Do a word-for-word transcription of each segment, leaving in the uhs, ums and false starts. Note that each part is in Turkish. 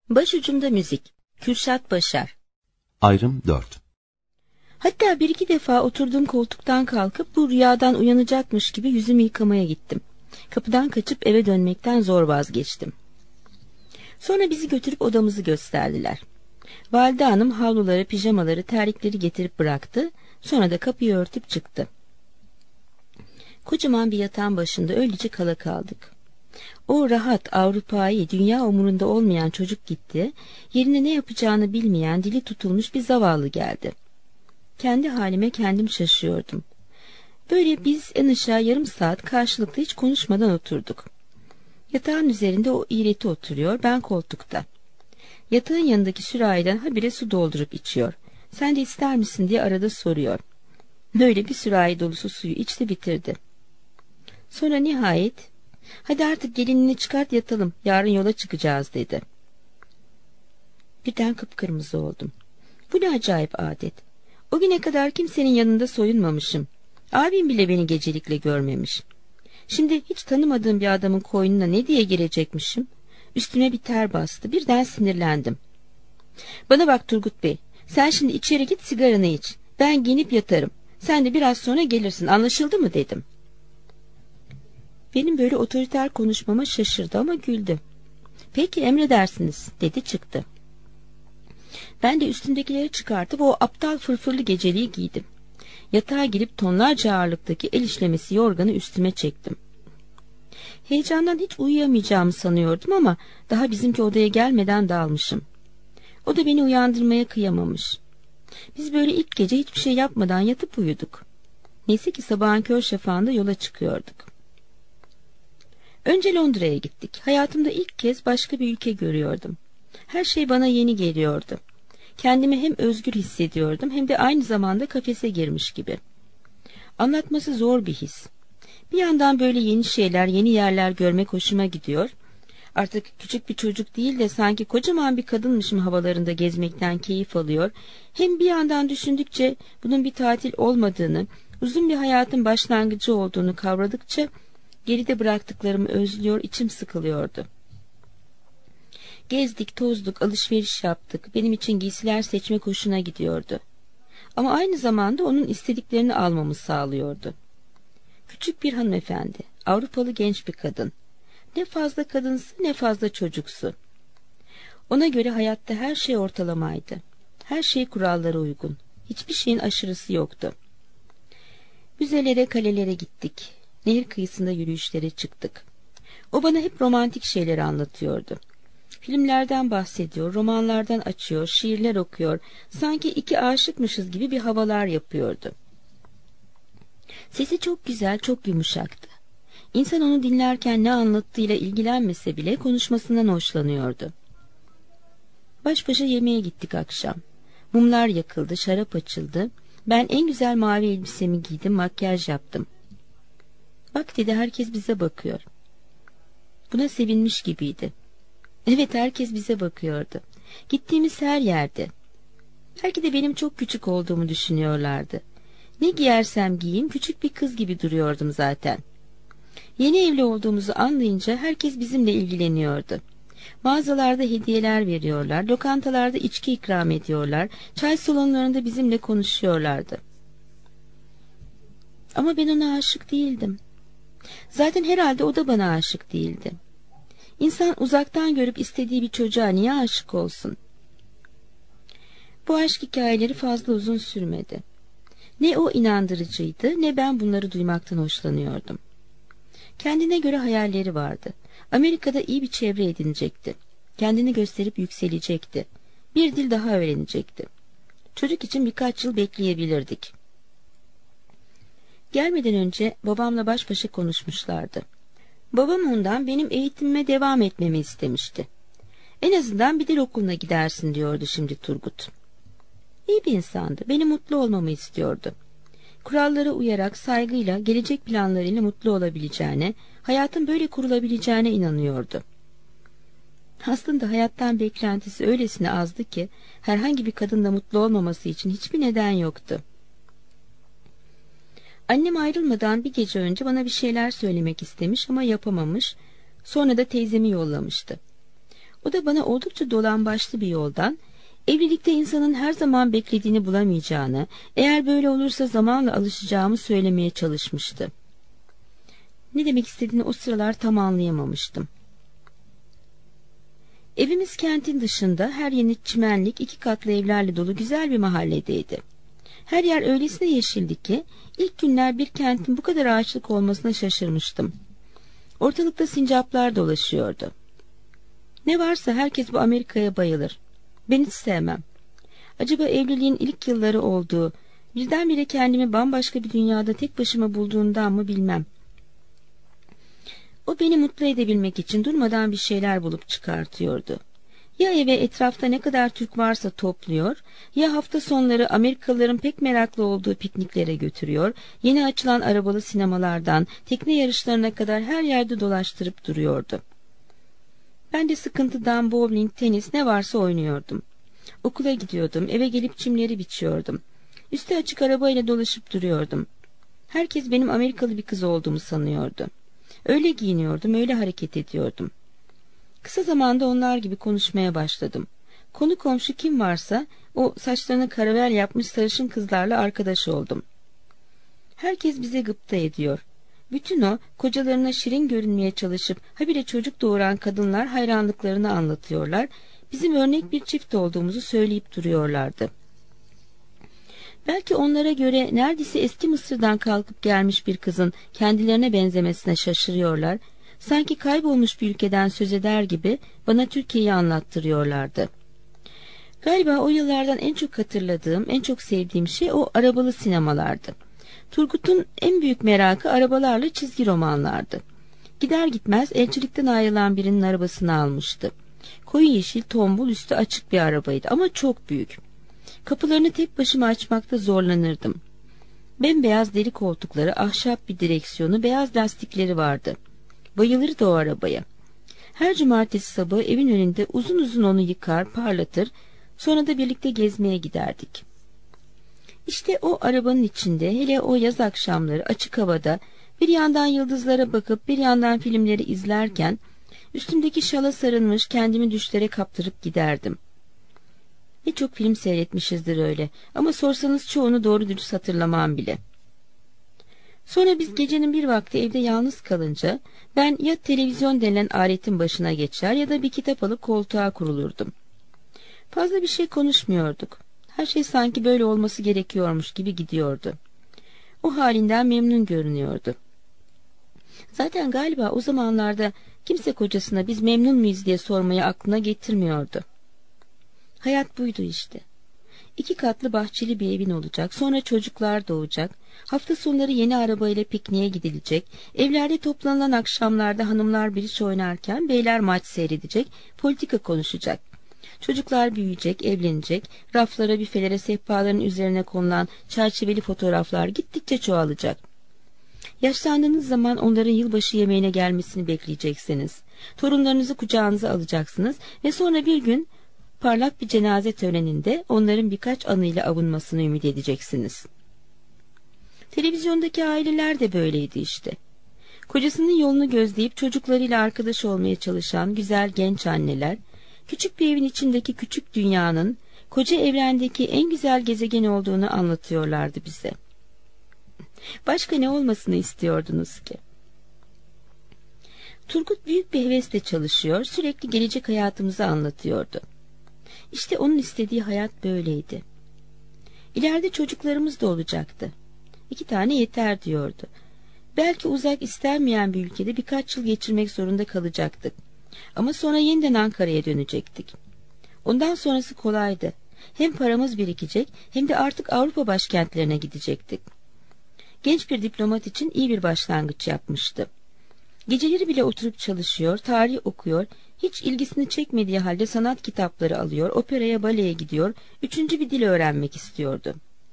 Başucunda müzik. Kürşat Başar. Ayrım dört. Hatta bir iki defa oturduğum koltuktan kalkıp bu rüyadan uyanacakmış gibi yüzümü yıkamaya gittim. Kapıdan kaçıp eve dönmekten zor vazgeçtim. Sonra bizi götürüp odamızı gösterdiler. Valide hanım havluları, pijamaları, terlikleri getirip bıraktı. Sonra da kapıyı örtüp çıktı. Kocaman bir yatağın başında öylece kala kaldık. O rahat, Avrupa'yı, dünya umurunda olmayan çocuk gitti. Yerine ne yapacağını bilmeyen, dili tutulmuş bir zavallı geldi. Kendi halime kendim şaşıyordum. Böyle biz en aşağı yarım saat karşılıklı hiç konuşmadan oturduk. Yatağın üzerinde o iğreti oturuyor, ben koltukta. Yatağın yanındaki sürahiden habire su doldurup içiyor. Sen de ister misin diye arada soruyor. Böyle bir sürahi dolusu suyu içti bitirdi. Sonra nihayet, hadi artık gelinini çıkart yatalım, yarın yola çıkacağız dedi. Birden kıpkırmızı oldum. Bu ne acayip adet. O güne kadar kimsenin yanında soyunmamışım. Abim bile beni gecelikle görmemiş. Şimdi hiç tanımadığım bir adamın koynuna ne diye girecekmişim? Üstüme bir ter bastı. Birden sinirlendim. Bana bak Turgut Bey, sen şimdi içeri git sigaranı iç. Ben giyinip yatarım. Sen de biraz sonra gelirsin, anlaşıldı mı dedim. Benim böyle otoriter konuşmama şaşırdı ama güldü. Peki emredersiniz dedi çıktı. Ben de üstümdekileri çıkartıp o aptal fırfırlı geceliği giydim. Yatağa girip tonlarca ağırlıktaki el işlemesi yorganı üstüme çektim. Heyecandan hiç uyuyamayacağımı sanıyordum ama daha bizimki odaya gelmeden dalmışım. O da beni uyandırmaya kıyamamış. Biz böyle ilk gece hiçbir şey yapmadan yatıp uyuduk. Neyse ki sabahın kör şafağında yola çıkıyorduk. Önce Londra'ya gittik. Hayatımda ilk kez başka bir ülke görüyordum. Her şey bana yeni geliyordu. Kendimi hem özgür hissediyordum hem de aynı zamanda kafese girmiş gibi. Anlatması zor bir his. Bir yandan böyle yeni şeyler, yeni yerler görmek hoşuma gidiyor. Artık küçük bir çocuk değil de sanki kocaman bir kadınmışım havalarında gezmekten keyif alıyor. Hem bir yandan düşündükçe bunun bir tatil olmadığını, uzun bir hayatın başlangıcı olduğunu kavradıkça geride bıraktıklarımı özlüyor, içim sıkılıyordu. Gezdik, tozduk, alışveriş yaptık. Benim için giysiler seçmek hoşuna gidiyordu. Ama aynı zamanda onun istediklerini almamı sağlıyordu. Küçük bir hanımefendi, Avrupalı genç bir kadın. Ne fazla kadınsı ne fazla çocuksu. Ona göre hayatta her şey ortalamaydı. Her şey kurallara uygun. Hiçbir şeyin aşırısı yoktu. Müzelere, kalelere gittik. Nehir kıyısında yürüyüşlere çıktık. O bana hep romantik şeyleri anlatıyordu. Filmlerden bahsediyor, romanlardan açıyor, şiirler okuyor. Sanki iki aşıkmışız gibi bir havalar yapıyordu. Sesi çok güzel, çok yumuşaktı. İnsan onu dinlerken ne anlattığıyla ilgilenmese bile konuşmasından hoşlanıyordu. Baş başa yemeğe gittik akşam. Mumlar yakıldı, şarap açıldı. Ben en güzel mavi elbisemi giydim, makyaj yaptım. Bak dedi, herkes bize bakıyor. Buna sevinmiş gibiydi. Evet, herkes bize bakıyordu. Gittiğimiz her yerde. Belki de benim çok küçük olduğumu düşünüyorlardı. Ne giyersem giyeyim küçük bir kız gibi duruyordum zaten. Yeni evli olduğumuzu anlayınca herkes bizimle ilgileniyordu. Mağazalarda hediyeler veriyorlar, lokantalarda içki ikram ediyorlar, çay salonlarında bizimle konuşuyorlardı. Ama ben ona aşık değildim. Zaten herhalde o da bana aşık değildi. İnsan uzaktan görüp istediği bir çocuğa niye aşık olsun? Bu aşk hikayeleri fazla uzun sürmedi. Ne o inandırıcıydı, ne ben bunları duymaktan hoşlanıyordum. Kendine göre hayalleri vardı. Amerika'da iyi bir çevre edinecekti. Kendini gösterip yükselecekti. Bir dil daha öğrenecekti. Çocuk için birkaç yıl bekleyebilirdik. Gelmeden önce babamla baş başa konuşmuşlardı. Babam ondan benim eğitimime devam etmemi istemişti. En azından bir dil okuluna gidersin diyordu şimdi Turgut. İyi bir insandı. Beni mutlu olmamı istiyordu. Kurallara uyarak, saygıyla, gelecek planlarıyla mutlu olabileceğine, hayatın böyle kurulabileceğine inanıyordu. Aslında hayattan beklentisi öylesine azdı ki, herhangi bir kadınla mutlu olmaması için hiçbir neden yoktu. Annem ayrılmadan bir gece önce bana bir şeyler söylemek istemiş ama yapamamış, sonra da teyzemi yollamıştı. O da bana oldukça dolambaçlı bir yoldan, evlilikte insanın her zaman beklediğini bulamayacağını, eğer böyle olursa zamanla alışacağımı söylemeye çalışmıştı. Ne demek istediğini o sıralar tam anlayamamıştım. Evimiz kentin dışında, her yeni çimenlik, iki katlı evlerle dolu güzel bir mahalledeydi. Her yer öylesine yeşildi ki, ilk günler bir kentin bu kadar ağaçlık olmasına şaşırmıştım. Ortalıkta sincaplar dolaşıyordu. Ne varsa herkes bu Amerika'ya bayılır. Ben hiç sevmem. Acaba evliliğin ilk yılları olduğu, birdenbire kendimi bambaşka bir dünyada tek başıma bulduğundan mı bilmem. O beni mutlu edebilmek için durmadan bir şeyler bulup çıkartıyordu. Ya eve etrafta ne kadar Türk varsa topluyor, ya hafta sonları Amerikalıların pek meraklı olduğu pikniklere götürüyor, yeni açılan arabalı sinemalardan tekne yarışlarına kadar her yerde dolaştırıp duruyordu. Ben de sıkıntıdan bowling, tenis ne varsa oynuyordum. Okula gidiyordum, eve gelip çimleri biçiyordum. Üstü açık arabayla dolaşıp duruyordum. Herkes benim Amerikalı bir kız olduğumu sanıyordu. Öyle giyiniyordum, öyle hareket ediyordum. Kısa zamanda onlar gibi konuşmaya başladım. Konu komşu kim varsa o saçlarını karavel yapmış sarışın kızlarla arkadaş oldum. Herkes bize gıpta ediyor. Bütün o kocalarına şirin görünmeye çalışıp habire çocuk doğuran kadınlar hayranlıklarını anlatıyorlar. Bizim örnek bir çift olduğumuzu söyleyip duruyorlardı. Belki onlara göre neredeyse eski Mısır'dan kalkıp gelmiş bir kızın kendilerine benzemesine şaşırıyorlar. Sanki kaybolmuş bir ülkeden söz eder gibi bana Türkiye'yi anlattırıyorlardı. Galiba o yıllardan en çok hatırladığım, en çok sevdiğim şey o arabalı sinemalardı. Turgut'un en büyük merakı arabalarla çizgi romanlardı. Gider gitmez elçilikten ayrılan birinin arabasını almıştı. Koyu yeşil, tombul, üstü açık bir arabaydı ama çok büyük. Kapılarını tek başıma açmakta zorlanırdım. Bembeyaz deri koltukları, ahşap bir direksiyonu, beyaz lastikleri vardı. Bayılırdı o arabaya. Her cumartesi sabahı evin önünde uzun uzun onu yıkar, parlatır, sonra da birlikte gezmeye giderdik. İşte o arabanın içinde, hele o yaz akşamları açık havada, bir yandan yıldızlara bakıp bir yandan filmleri izlerken, üstümdeki şala sarılmış kendimi düşlere kaptırıp giderdim. Ne çok film seyretmişizdir öyle, ama sorsanız çoğunu doğru dürüst hatırlamam bile. Sonra biz gecenin bir vakti evde yalnız kalınca, ben ya televizyon denilen aletin başına geçer ya da bir kitap alıp koltuğa kurulurdum. Fazla bir şey konuşmuyorduk. Her şey sanki böyle olması gerekiyormuş gibi gidiyordu. O halinden memnun görünüyordu. Zaten galiba o zamanlarda kimse kocasına biz memnun muyuz diye sormayı aklına getirmiyordu. Hayat buydu işte. İki katlı bahçeli bir evin olacak, sonra çocuklar doğacak, hafta sonları yeni arabayla pikniğe gidilecek, evlerde toplanılan akşamlarda hanımlar biriç oynarken beyler maç seyredecek, politika konuşacak. Çocuklar büyüyecek, evlenecek, raflara, büfelere, sehpaların üzerine konulan çerçeveli fotoğraflar gittikçe çoğalacak. Yaşlandığınız zaman onların yılbaşı yemeğine gelmesini bekleyeceksiniz. Torunlarınızı kucağınıza alacaksınız ve sonra bir gün parlak bir cenaze töreninde onların birkaç anıyla avunmasını ümit edeceksiniz. Televizyondaki aileler de böyleydi işte. Kocasının yolunu gözleyip çocuklarıyla arkadaş olmaya çalışan güzel genç anneler, küçük bir evin içindeki küçük dünyanın, koca evrendeki en güzel gezegen olduğunu anlatıyorlardı bize. Başka ne olmasını istiyordunuz ki? Turgut büyük bir hevesle çalışıyor, sürekli gelecek hayatımızı anlatıyordu. İşte onun istediği hayat böyleydi. İleride çocuklarımız da olacaktı. İki tane yeter diyordu. Belki uzak, istenmeyen bir ülkede birkaç yıl geçirmek zorunda kalacaktık. Ama sonra yeniden Ankara'ya dönecektik. Ondan sonrası kolaydı. Hem paramız birikecek hem de artık Avrupa başkentlerine gidecektik. Genç bir diplomat için iyi bir başlangıç yapmıştı. Geceleri bile oturup çalışıyor, tarih okuyor, hiç ilgisini çekmediği halde sanat kitapları alıyor, operaya, baleye gidiyor, üçüncü bir dil öğrenmek istiyordu.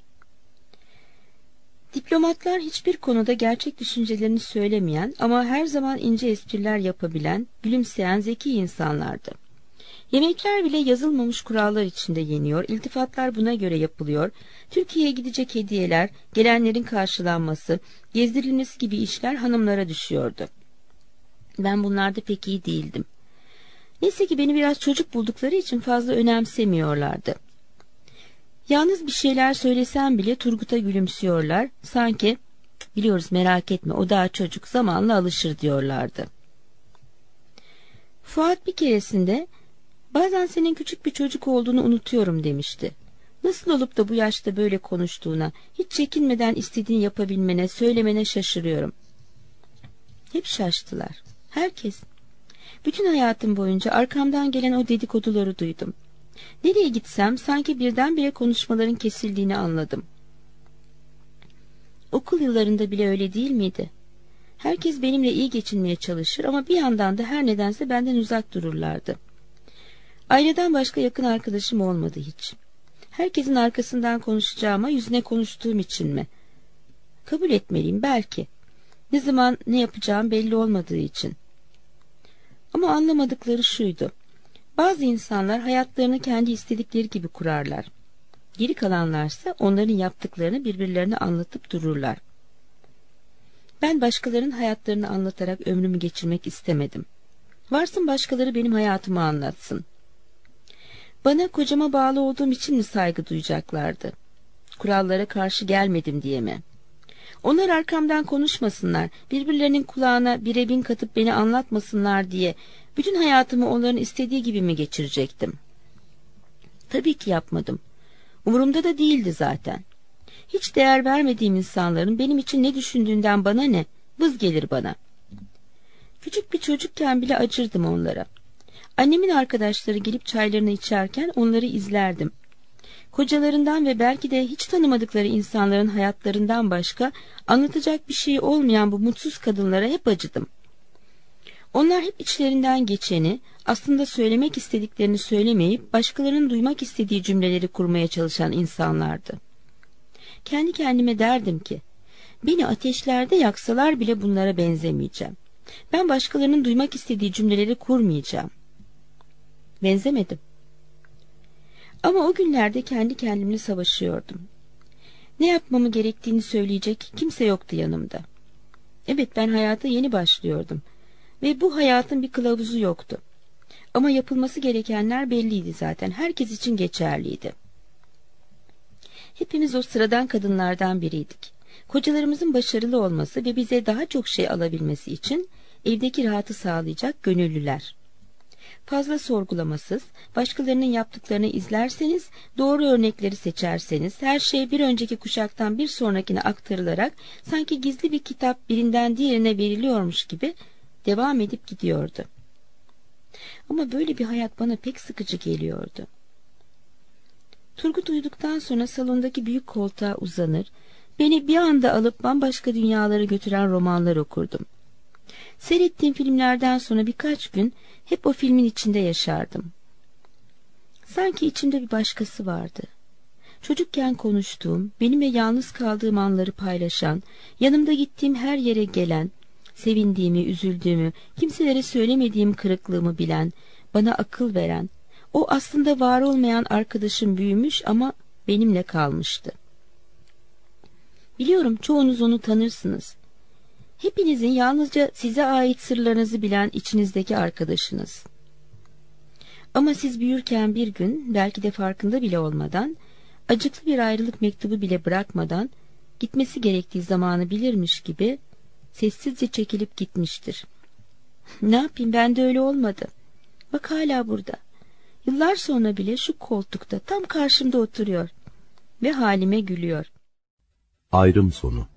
Diplomatlar hiçbir konuda gerçek düşüncelerini söylemeyen ama her zaman ince espriler yapabilen, gülümseyen zeki insanlardı. Yemekler bile yazılmamış kurallar içinde yeniyor, iltifatlar buna göre yapılıyor, Türkiye'ye gidecek hediyeler, gelenlerin karşılanması, gezdirilmesi gibi işler hanımlara düşüyordu. Ben bunlarda pek iyi değildim. Neyse ki beni biraz çocuk buldukları için fazla önemsemiyorlardı. Yalnız bir şeyler söylesem bile Turgut'a gülümsüyorlar. Sanki biliyoruz, merak etme, o daha çocuk, zamanla alışır diyorlardı. Fuat bir keresinde bazen senin küçük bir çocuk olduğunu unutuyorum demişti. Nasıl olup da bu yaşta böyle konuştuğuna, hiç çekinmeden istediğini yapabilmene, söylemene şaşırıyorum. Hep şaştılar. Herkes. Bütün hayatım boyunca arkamdan gelen o dedikoduları duydum. Nereye gitsem sanki birdenbire konuşmaların kesildiğini anladım. Okul yıllarında bile öyle değil miydi? Herkes benimle iyi geçinmeye çalışır ama bir yandan da her nedense benden uzak dururlardı. Aileden başka yakın arkadaşım olmadı hiç. Herkesin arkasından konuşacağıma yüzüne konuştuğum için mi? Kabul etmeliyim belki. Ne zaman ne yapacağım belli olmadığı için. Ama anlamadıkları şuydu. Bazı insanlar hayatlarını kendi istedikleri gibi kurarlar. Geri kalanlarsa onların yaptıklarını birbirlerine anlatıp dururlar. Ben başkalarının hayatlarını anlatarak ömrümü geçirmek istemedim. Varsın başkaları benim hayatımı anlatsın. Bana kocama bağlı olduğum için mi saygı duyacaklardı? Kurallara karşı gelmedim diye mi? Onlar arkamdan konuşmasınlar, birbirlerinin kulağına bire bin katıp beni anlatmasınlar diye bütün hayatımı onların istediği gibi mi geçirecektim? Tabii ki yapmadım. Umurumda da değildi zaten. Hiç değer vermediğim insanların benim için ne düşündüğünden bana ne? Vız gelir bana. Küçük bir çocukken bile acırdım onlara. Annemin arkadaşları gelip çaylarını içerken onları izlerdim. Kocalarından ve belki de hiç tanımadıkları insanların hayatlarından başka anlatacak bir şey olmayan bu mutsuz kadınlara hep acıdım. Onlar hep içlerinden geçeni, aslında söylemek istediklerini söylemeyip başkalarının duymak istediği cümleleri kurmaya çalışan insanlardı. Kendi kendime derdim ki, beni ateşlerde yaksalar bile bunlara benzemeyeceğim. Ben başkalarının duymak istediği cümleleri kurmayacağım. Benzemedim. Ama o günlerde kendi kendimle savaşıyordum. Ne yapmamı gerektiğini söyleyecek kimse yoktu yanımda. Evet, ben hayata yeni başlıyordum ve bu hayatın bir kılavuzu yoktu. Ama yapılması gerekenler belliydi zaten, herkes için geçerliydi. Hepimiz o sıradan kadınlardan biriydik. Kocalarımızın başarılı olması ve bize daha çok şey alabilmesi için evdeki rahatı sağlayacak gönüllüler. Fazla sorgulamasız, başkalarının yaptıklarını izlerseniz, doğru örnekleri seçerseniz, her şey bir önceki kuşaktan bir sonrakine aktarılarak sanki gizli bir kitap birinden diğerine veriliyormuş gibi devam edip gidiyordu. Ama böyle bir hayat bana pek sıkıcı geliyordu. Turgut uyuduktan sonra salondaki büyük koltuğa uzanır, beni bir anda alıp bambaşka dünyalara götüren romanlar okurdum. Seyrettiğim filmlerden sonra birkaç gün hep o filmin içinde yaşardım. Sanki içimde bir başkası vardı. Çocukken konuştuğum, benimle yalnız kaldığım anları paylaşan, yanımda gittiğim her yere gelen, sevindiğimi, üzüldüğümü, kimselere söylemediğim kırıklığımı bilen, bana akıl veren, o aslında var olmayan arkadaşım büyümüş ama benimle kalmıştı. Biliyorum çoğunuz onu tanırsınız. Hepinizin yalnızca size ait sırlarınızı bilen içinizdeki arkadaşınız. Ama siz büyürken bir gün, belki de farkında bile olmadan, acıklı bir ayrılık mektubu bile bırakmadan, gitmesi gerektiği zamanı bilirmiş gibi sessizce çekilip gitmiştir. Ne yapayım, ben de öyle olmadı. Bak hala burada. Yıllar sonra bile şu koltukta tam karşımda oturuyor ve halime gülüyor. Ayrım sonu.